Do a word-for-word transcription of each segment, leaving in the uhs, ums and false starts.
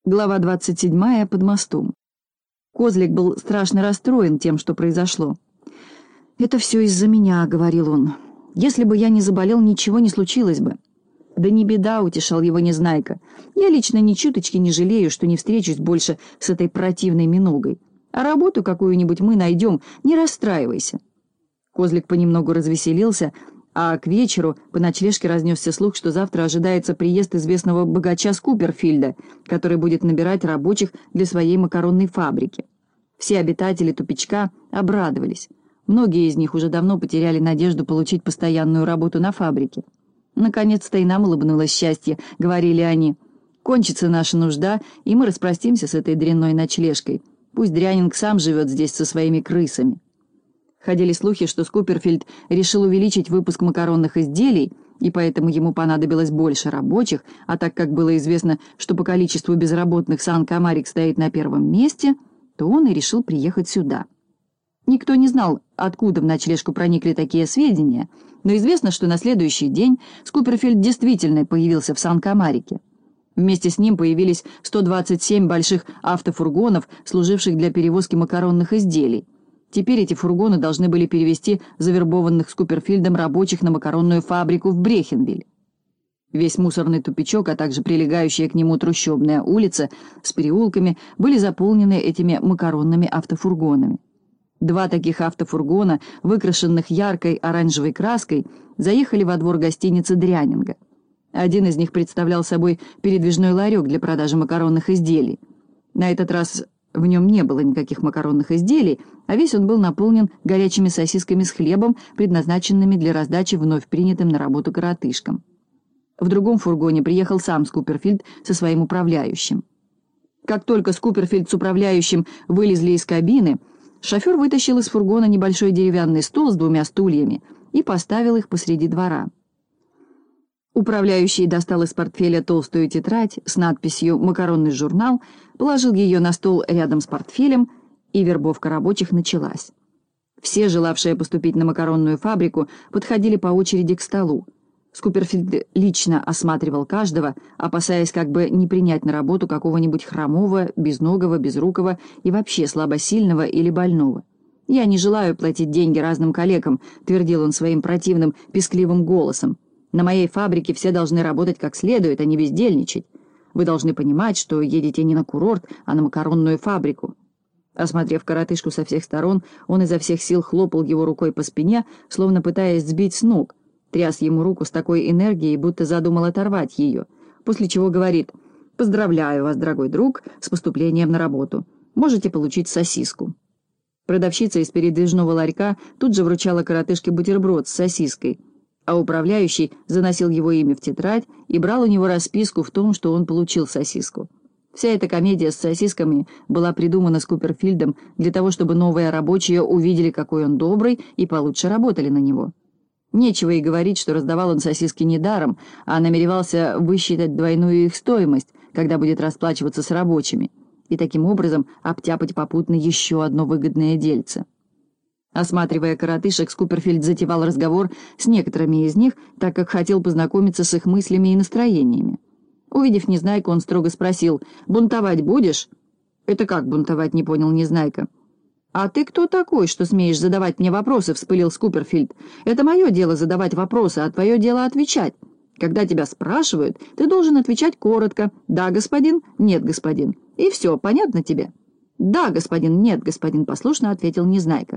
Глава двадцать седьмая. Под мостом. Козлик был страшно расстроен тем, что произошло. «Это все из-за меня», — говорил он. «Если бы я не заболел, ничего не случилось бы». «Да не беда», — утешал его Незнайка. «Я лично ни чуточки не жалею, что не встречусь больше с этой противной миногой. А работу какую-нибудь мы найдем, не расстраивайся». Козлик понемногу развеселился, а к вечеру по ночлежке разнесся слух, что завтра ожидается приезд известного богача Скуперфильда, который будет набирать рабочих для своей макаронной фабрики. Все обитатели тупичка обрадовались. Многие из них уже давно потеряли надежду получить постоянную работу на фабрике. «Наконец-то и нам улыбнулось счастье», — говорили они. «Кончится наша нужда, и мы распростимся с этой дрянной ночлежкой. Пусть Дрянинг сам живет здесь со своими крысами». Ходили слухи, что Скуперфильд решил увеличить выпуск макаронных изделий, и поэтому ему понадобилось больше рабочих, а так как было известно, что по количеству безработных Сан-Камарик стоит на первом месте, то он и решил приехать сюда. Никто не знал, откуда в ночлежку проникли такие сведения, но известно, что на следующий день Скуперфильд действительно появился в Сан-Камарике. Вместе с ним появились сто двадцать семь больших автофургонов, служивших для перевозки макаронных изделий. Теперь эти фургоны должны были перевезти завербованных Скуперфильдом рабочих на макаронную фабрику в Брехенвиль. Весь мусорный тупичок, а также прилегающая к нему трущобная улица с переулками были заполнены этими макаронными автофургонами. Два таких автофургона, выкрашенных яркой оранжевой краской, заехали во двор гостиницы Дрянинга. Один из них представлял собой передвижной ларек для продажи макаронных изделий. На этот раз в нем не было никаких макаронных изделий, а весь он был наполнен горячими сосисками с хлебом, предназначенными для раздачи вновь принятым на работу коротышкам. В другом фургоне приехал сам Скуперфильд со своим управляющим. Как только Скуперфильд с управляющим вылезли из кабины, шофер вытащил из фургона небольшой деревянный стол с двумя стульями и поставил их посреди двора. Управляющий достал из портфеля толстую тетрадь с надписью «Макаронный журнал», положил ее на стол рядом с портфелем, и вербовка рабочих началась. Все, желавшие поступить на макаронную фабрику, подходили по очереди к столу. Скуперфильд лично осматривал каждого, опасаясь как бы не принять на работу какого-нибудь хромого, безногого, безрукого и вообще слабосильного или больного. «Я не желаю платить деньги разным коллегам», — твердил он своим противным, пескливым голосом. «На моей фабрике все должны работать как следует, а не бездельничать. Вы должны понимать, что едете не на курорт, а на макаронную фабрику». Осмотрев коротышку со всех сторон, он изо всех сил хлопал его рукой по спине, словно пытаясь сбить с ног, тряс ему руку с такой энергией, будто задумал оторвать ее, после чего говорит: «Поздравляю вас, дорогой друг, с поступлением на работу. Можете получить сосиску». Продавщица из передвижного ларька тут же вручала коротышке бутерброд с сосиской, а управляющий заносил его имя в тетрадь и брал у него расписку в том, что он получил сосиску. Вся эта комедия с сосисками была придумана Скуперфильдом для того, чтобы новые рабочие увидели, какой он добрый, и получше работали на него. Нечего и говорить, что раздавал он сосиски не даром, а намеревался высчитать двойную их стоимость, когда будет расплачиваться с рабочими, и таким образом обтяпать попутно еще одно выгодное дельце. Осматривая коротышек, Скуперфильд затевал разговор с некоторыми из них, так как хотел познакомиться с их мыслями и настроениями. Увидев Незнайку, он строго спросил: «Бунтовать будешь?» «Это как бунтовать?» — не понял Незнайка. «А ты кто такой, что смеешь задавать мне вопросы?» — вспылил Скуперфильд. «Это мое дело задавать вопросы, а твое дело отвечать. Когда тебя спрашивают, ты должен отвечать коротко: «Да, господин», «Нет, господин». И все, понятно тебе?» «Да, господин», «Нет, господин», — послушно ответил Незнайка.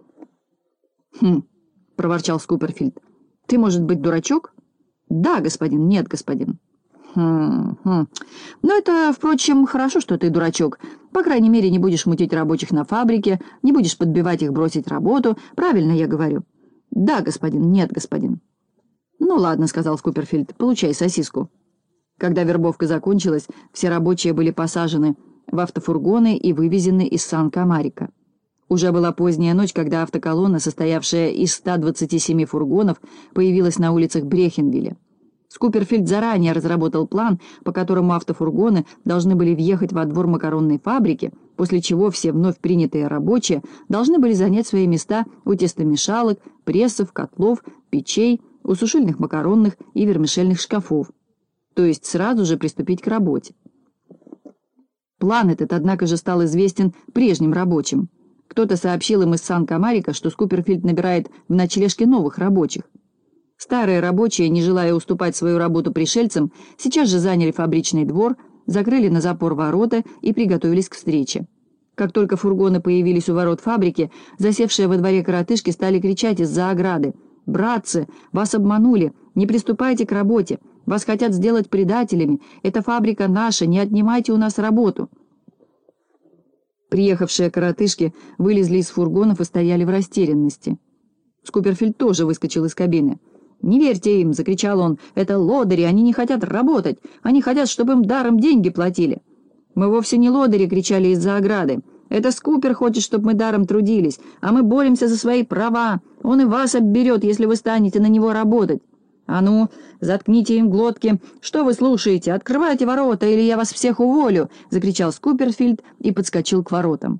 «Хм», — проворчал Скуперфильд. «Ты, может быть, дурачок?» «Да, господин», «Нет, господин». «Хм, хм. Но это, впрочем, хорошо, что ты дурачок. По крайней мере, не будешь мутить рабочих на фабрике, не будешь подбивать их бросить работу. Правильно я говорю?» «Да, господин», «Нет, господин». «Ну ладно», — сказал Скуперфильд, — «получай сосиску». Когда вербовка закончилась, все рабочие были посажены в автофургоны и вывезены из Сан-Камарика. Уже была поздняя ночь, когда автоколонна, состоявшая из ста двадцати семи фургонов, появилась на улицах Брехенвилля. Скуперфильд заранее разработал план, по которому автофургоны должны были въехать во двор макаронной фабрики, после чего все вновь принятые рабочие должны были занять свои места у тестомешалок, прессов, котлов, печей, у сушильных макаронных и вермишельных шкафов, то есть сразу же приступить к работе. План этот, однако же, стал известен прежним рабочим. Кто-то сообщил им из Сан-Камарика, что Скуперфильд набирает в ночлежке новых рабочих. Старые рабочие, не желая уступать свою работу пришельцам, сейчас же заняли фабричный двор, закрыли на запор ворота и приготовились к встрече. Как только фургоны появились у ворот фабрики, засевшие во дворе коротышки стали кричать из-за ограды: «Братцы, вас обманули! Не приступайте к работе! Вас хотят сделать предателями! Эта фабрика наша! Не отнимайте у нас работу!» Приехавшие коротышки вылезли из фургонов и стояли в растерянности. Скуперфильд тоже выскочил из кабины. «Не верьте им!» — закричал он. «Это лодыри! Они не хотят работать! Они хотят, чтобы им даром деньги платили!» «Мы вовсе не лодыри!» — кричали из-за ограды. «Это Скупер хочет, чтобы мы даром трудились, а мы боремся за свои права. Он и вас обберет, если вы станете на него работать. А ну, заткните им глотки! Что вы слушаете? Открывайте ворота, или я вас всех уволю!» — закричал Скуперфильд и подскочил к воротам.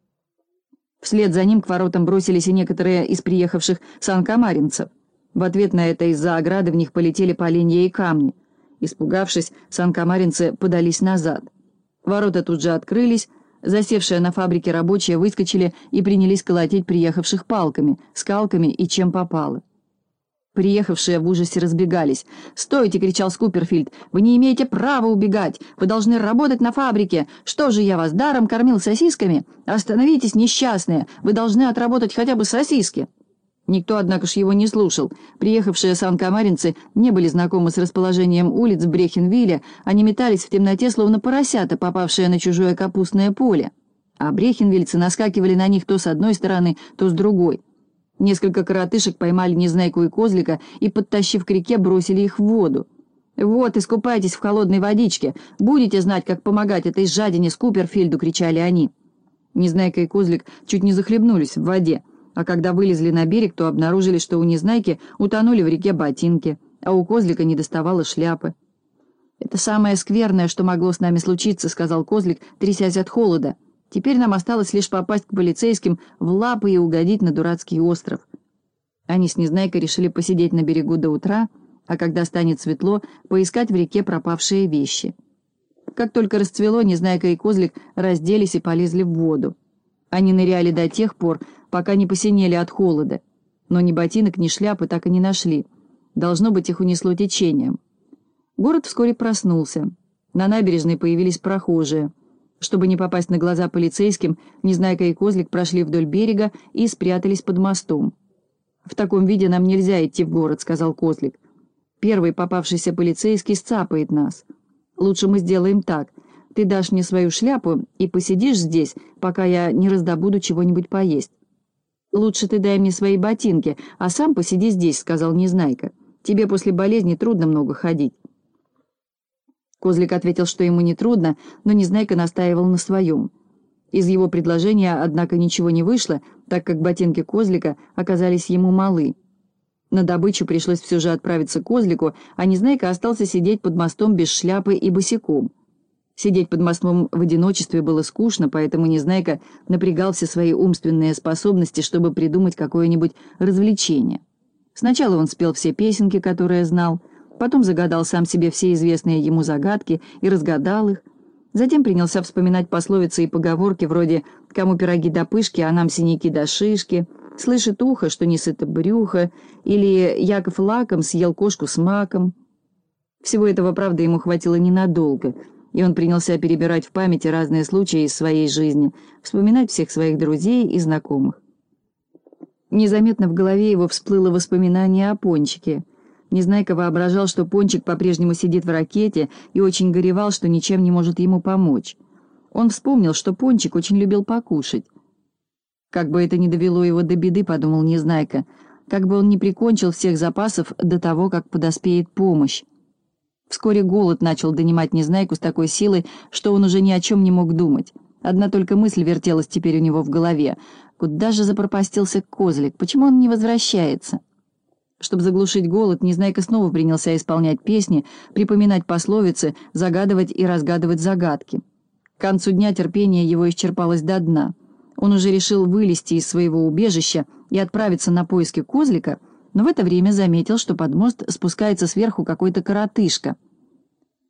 Вслед за ним к воротам бросились и некоторые из приехавших санкамаринцев. В ответ на это из-за ограды в них полетели поленья и камни. Испугавшись, санкамаринцы подались назад. Ворота тут же открылись, засевшие на фабрике рабочие выскочили и принялись колотить приехавших палками, скалками и чем попало. Приехавшие в ужасе разбегались. «Стойте!» — кричал Скуперфильд. «Вы не имеете права убегать! Вы должны работать на фабрике! Что же я вас даром кормил сосисками? Остановитесь, несчастные! Вы должны отработать хотя бы сосиски!» Никто, однако ж, его не слушал. Приехавшие санкамаринцы не были знакомы с расположением улиц Брехенвилля, они метались в темноте, словно поросята, попавшие на чужое капустное поле. А брехенвильцы наскакивали на них то с одной стороны, то с другой. Несколько коротышек поймали Незнайку и Козлика и, подтащив к реке, бросили их в воду. «Вот, искупайтесь в холодной водичке! Будете знать, как помогать этой жадине Скуперфильду!» — кричали они. Незнайка и Козлик чуть не захлебнулись в воде, а когда вылезли на берег, то обнаружили, что у Незнайки утонули в реке ботинки, а у Козлика не доставало шляпы. «Это самое скверное, что могло с нами случиться», — сказал Козлик, трясясь от холода. «Теперь нам осталось лишь попасть к полицейским в лапы и угодить на дурацкий остров». Они с Незнайкой решили посидеть на берегу до утра, а когда станет светло, поискать в реке пропавшие вещи. Как только расцвело, Незнайка и Козлик разделись и полезли в воду. Они ныряли до тех пор, пока не посинели от холода, но ни ботинок, ни шляпы так и не нашли. Должно быть, их унесло течением. Город вскоре проснулся. На набережной появились прохожие. Чтобы не попасть на глаза полицейским, Незнайка и Козлик прошли вдоль берега и спрятались под мостом. «В таком виде нам нельзя идти в город», — сказал Козлик. «Первый попавшийся полицейский сцапает нас. Лучше мы сделаем так. Ты дашь мне свою шляпу и посидишь здесь, пока я не раздобуду чего-нибудь поесть». «Лучше ты дай мне свои ботинки, а сам посиди здесь», — сказал Незнайка. «Тебе после болезни трудно много ходить». Козлик ответил, что ему не трудно, но Незнайка настаивал на своем. Из его предложения, однако, ничего не вышло, так как ботинки Козлика оказались ему малы. На добычу пришлось все же отправиться к Козлику, а Незнайка остался сидеть под мостом без шляпы и босиком. Сидеть под мостом в одиночестве было скучно, поэтому Незнайка напрягал все свои умственные способности, чтобы придумать какое-нибудь развлечение. Сначала он спел все песенки, которые знал, потом загадал сам себе все известные ему загадки и разгадал их, затем принялся вспоминать пословицы и поговорки вроде «кому пироги до пышки, а нам синяки до шишки», «слышит ухо, что не сыто брюхо» или «Яков лаком съел кошку с маком». Всего этого, правда, ему хватило ненадолго, и он принялся перебирать в памяти разные случаи из своей жизни, вспоминать всех своих друзей и знакомых. Незаметно в голове его всплыло воспоминание о Пончике. Незнайка воображал, что Пончик по-прежнему сидит в ракете и очень горевал, что ничем не может ему помочь. Он вспомнил, что Пончик очень любил покушать. «Как бы это ни довело его до беды», — подумал Незнайка, «как бы он не прикончил всех запасов до того, как подоспеет помощь». Вскоре голод начал донимать Незнайку с такой силой, что он уже ни о чем не мог думать. Одна только мысль вертелась теперь у него в голове. Куда же запропастился Козлик? Почему он не возвращается? Чтобы заглушить голод, Незнайка снова принялся исполнять песни, припоминать пословицы, загадывать и разгадывать загадки. К концу дня терпение его исчерпалось до дна. Он уже решил вылезти из своего убежища и отправиться на поиски Козлика, но в это время заметил, что под мост спускается сверху какой-то коротышка.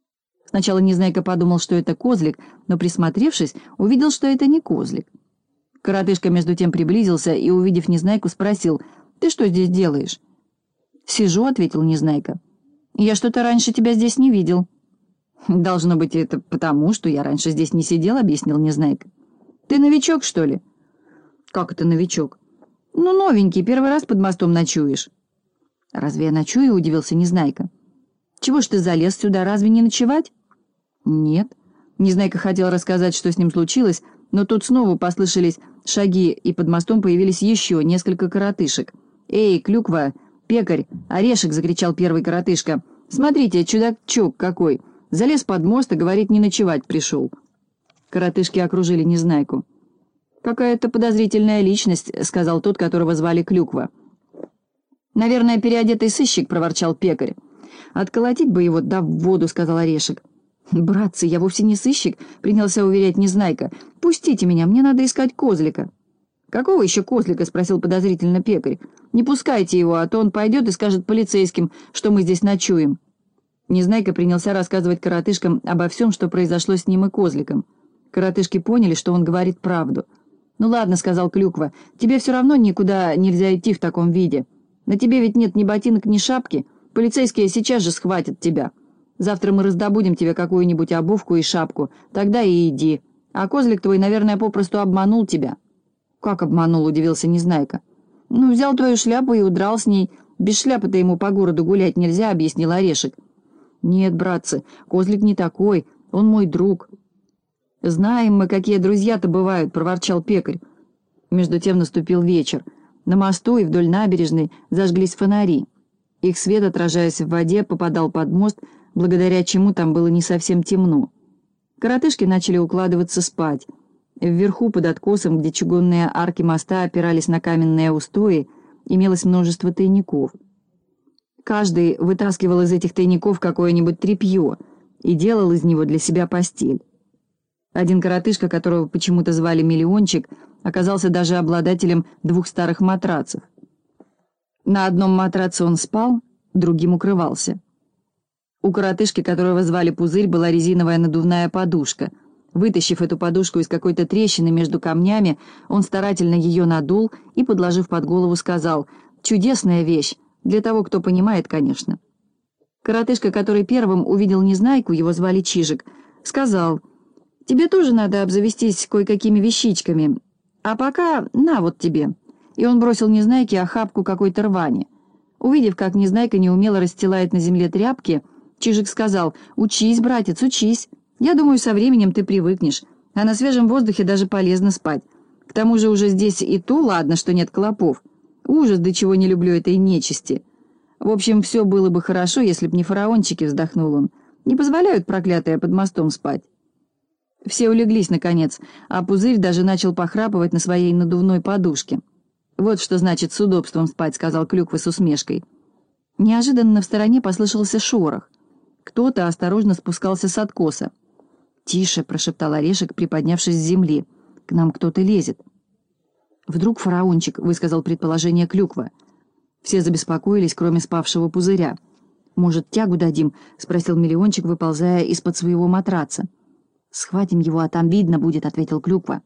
Сначала Незнайка подумал, что это козлик, но, присмотревшись, увидел, что это не козлик. Коротышка между тем приблизился и, увидев Незнайку, спросил: «Ты что здесь делаешь?» «Сижу», — ответил Незнайка. «Я что-то раньше тебя здесь не видел». «Должно быть, это потому, что я раньше здесь не сидел», — объяснил Незнайка. «Ты новичок, что ли?» «Как это новичок?» «Ну, новенький, первый раз под мостом ночуешь». «Разве я ночую?» — удивился Незнайка. «Чего ж ты залез сюда, разве не ночевать?» «Нет». Незнайка хотел рассказать, что с ним случилось, но тут снова послышались шаги, и под мостом появились еще несколько коротышек. «Эй, Клюква, пекарь, орешек!» — закричал первый коротышка. «Смотрите, чудачок какой! Залез под мост и, говорит, не ночевать пришел». Коротышки окружили Незнайку. «Какая-то подозрительная личность», — сказал тот, которого звали Клюква. «Наверное, переодетый сыщик», — проворчал пекарь. «Отколотить бы его, да в воду», — сказал орешек. «Братцы, я вовсе не сыщик», — принялся уверять Незнайка. «Пустите меня, мне надо искать козлика». «Какого еще козлика?» — спросил подозрительно пекарь. «Не пускайте его, а то он пойдет и скажет полицейским, что мы здесь ночуем». Незнайка принялся рассказывать коротышкам обо всем, что произошло с ним и козликом. Коротышки поняли, что он говорит правду. «Ну ладно», — сказал Клюква, — «тебе все равно никуда нельзя идти в таком виде. На тебе ведь нет ни ботинок, ни шапки. Полицейские сейчас же схватят тебя. Завтра мы раздобудем тебе какую-нибудь обувку и шапку. Тогда и иди. А козлик твой, наверное, попросту обманул тебя». «Как обманул?» — удивился Незнайка. «Ну, взял твою шляпу и удрал с ней. Без шляпы-то ему по городу гулять нельзя», — объяснил орешек. «Нет, братцы, козлик не такой. Он мой друг». «Знаем мы, какие друзья-то бывают», — проворчал пекарь. Между тем наступил вечер. На мосту и вдоль набережной зажглись фонари. Их свет, отражаясь в воде, попадал под мост, благодаря чему там было не совсем темно. Коротышки начали укладываться спать. Вверху, под откосом, где чугунные арки моста опирались на каменные устои, имелось множество тайников. Каждый вытаскивал из этих тайников какое-нибудь тряпье и делал из него для себя постель. Один коротышка, которого почему-то звали Миллиончик, оказался даже обладателем двух старых матрацев. На одном матраце он спал, другим укрывался. У коротышки, которого звали Пузырь, была резиновая надувная подушка. Вытащив эту подушку из какой-то трещины между камнями, он старательно ее надул и, подложив под голову, сказал: «Чудесная вещь, для того, кто понимает, конечно». Коротышка, который первым увидел Незнайку, его звали Чижик, сказал: «Тебе тоже надо обзавестись кое-какими вещичками. А пока на вот тебе». И он бросил Незнайке охапку какой-то рвани. Увидев, как Незнайка неумело расстилает на земле тряпки, Чижик сказал: «Учись, братец, учись. Я думаю, со временем ты привыкнешь, а на свежем воздухе даже полезно спать. К тому же уже здесь и то ладно, что нет клопов. Ужас, до чего не люблю этой нечисти. В общем, все было бы хорошо, если б не фараончики», — вздохнул он. «Не позволяют проклятые под мостом спать». Все улеглись, наконец, а Пузырь даже начал похрапывать на своей надувной подушке. «Вот что значит с удобством спать», — сказал Клюква с усмешкой. Неожиданно в стороне послышался шорох. Кто-то осторожно спускался с откоса. «Тише», — прошептал орешек, приподнявшись с земли. «К нам кто-то лезет». «Вдруг фараончик», — высказал предположение Клюква. Все забеспокоились, кроме спавшего Пузыря. «Может, тягу дадим?» — спросил Миллиончик, выползая из-под своего матраца. «Схватим его, а там видно будет», — ответил Клюква.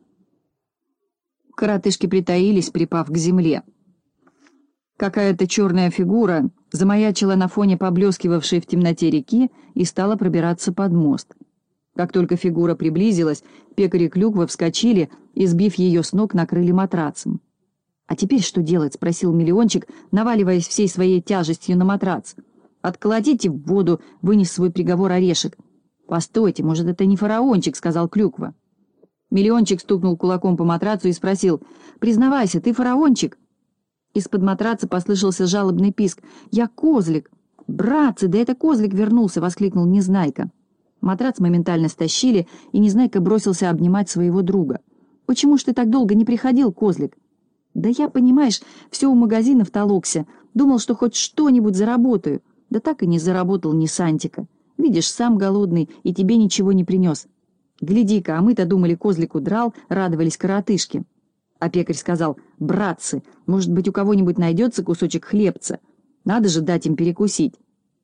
Коротышки притаились, припав к земле. Какая-то черная фигура замаячила на фоне поблескивавшей в темноте реки и стала пробираться под мост. Как только фигура приблизилась, пекарь и Клюква вскочили и, сбив ее с ног, накрыли матрацем. «А теперь что делать?» — спросил Миллиончик, наваливаясь всей своей тяжестью на матрац. «Отколотите в воду», — вынес свой приговор орешек. «Постойте, может, это не фараончик», — сказал Клюква. Миллиончик стукнул кулаком по матрацу и спросил: «Признавайся, ты фараончик?» Из-под матраца послышался жалобный писк. «Я козлик!» «Братцы, да это козлик вернулся!» — воскликнул Незнайка. Матрац моментально стащили, и Незнайка бросился обнимать своего друга. «Почему ж ты так долго не приходил, козлик?» «Да я, понимаешь, все у магазинов толокся. Думал, что хоть что-нибудь заработаю. Да так и не заработал ни сантика. Видишь, сам голодный, и тебе ничего не принес. Гляди-ка, а мы-то думали, козлик удрал», — радовались коротышки. А пекарь сказал: «Братцы, может быть, у кого-нибудь найдется кусочек хлебца? Надо же дать им перекусить».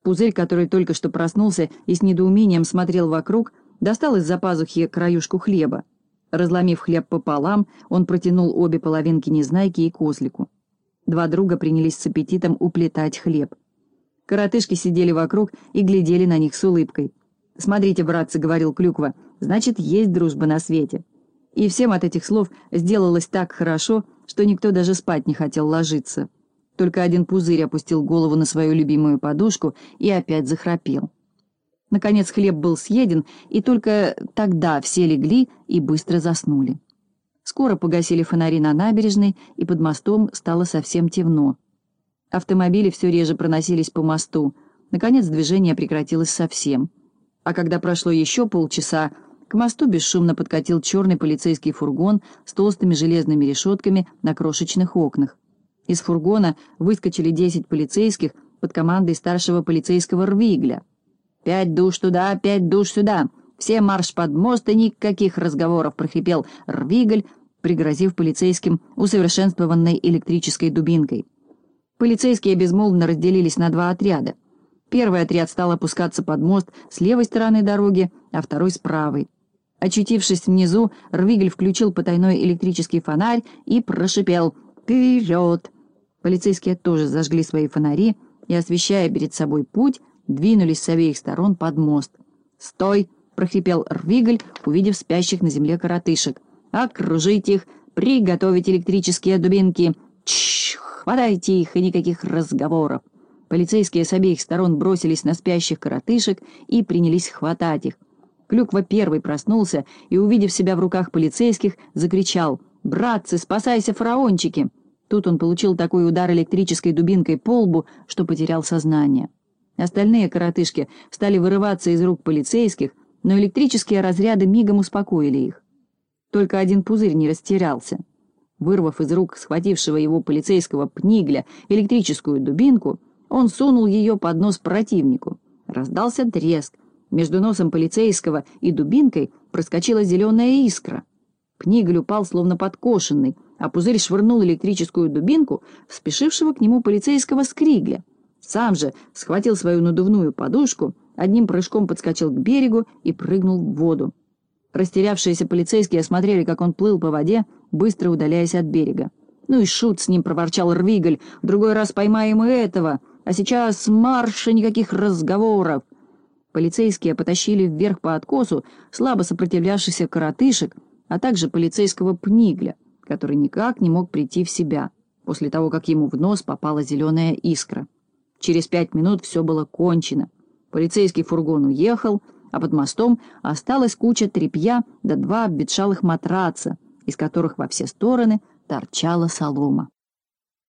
Пузырь, который только что проснулся и с недоумением смотрел вокруг, достал из-за пазухи краюшку хлеба. Разломив хлеб пополам, он протянул обе половинки Незнайке и Козлику. Два друга принялись с аппетитом уплетать хлеб. Коротышки сидели вокруг и глядели на них с улыбкой. «Смотрите, братцы», — говорил Клюква, — «значит, есть дружба на свете». И всем от этих слов сделалось так хорошо, что никто даже спать не хотел ложиться. Только один Пузырь опустил голову на свою любимую подушку и опять захрапел. Наконец хлеб был съеден, и только тогда все легли и быстро заснули. Скоро погасили фонари на набережной, и под мостом стало совсем темно. Автомобили все реже проносились по мосту. Наконец движение прекратилось совсем. А когда прошло еще полчаса, к мосту бесшумно подкатил черный полицейский фургон с толстыми железными решетками на крошечных окнах. Из фургона выскочили десять полицейских под командой старшего полицейского Рвигля. «Пять душ туда, пять душ сюда! Все марш под мост и никаких разговоров!» — прохрипел Рвигль, пригрозив полицейским усовершенствованной электрической дубинкой. Полицейские безмолвно разделились на два отряда. Первый отряд стал опускаться под мост с левой стороны дороги, а второй с правой. Очутившись внизу, Рвигль включил потайной электрический фонарь и прошипел «Вперед!». Полицейские тоже зажгли свои фонари и, освещая перед собой путь, двинулись с обеих сторон под мост. «Стой!» — прохрипел Рвигль, увидев спящих на земле коротышек. «Окружить их! Приготовить электрические дубинки! Чш! Хватайте их, и никаких разговоров!» Полицейские с обеих сторон бросились на спящих коротышек и принялись хватать их. Клюква первый проснулся и, увидев себя в руках полицейских, закричал: «Братцы, спасайся, фараончики!» Тут он получил такой удар электрической дубинкой по лбу, что потерял сознание. Остальные коротышки стали вырываться из рук полицейских, но электрические разряды мигом успокоили их. Только один Пузырь не растерялся. Вырвав из рук схватившего его полицейского Пнигля электрическую дубинку, он сунул ее под нос противнику. Раздался треск. Между носом полицейского и дубинкой проскочила зеленая искра. Пнигль упал, словно подкошенный, а Пузырь швырнул электрическую дубинку в спешившего к нему полицейского Скригля. Сам же схватил свою надувную подушку, одним прыжком подскочил к берегу и прыгнул в воду. Растерявшиеся полицейские смотрели, как он плыл по воде, быстро удаляясь от берега. «Ну и шут с ним», — проворчал Рвигль, — «в другой раз поймаем и этого, а сейчас марш и никаких разговоров». Полицейские потащили вверх по откосу слабо сопротивлявшихся коротышек, а также полицейского Пнигля, который никак не мог прийти в себя после того, как ему в нос попала зеленая искра. Через пять минут все было кончено. Полицейский фургон уехал, а под мостом осталась куча тряпья да два обветшалых матраца, из которых во все стороны торчала солома.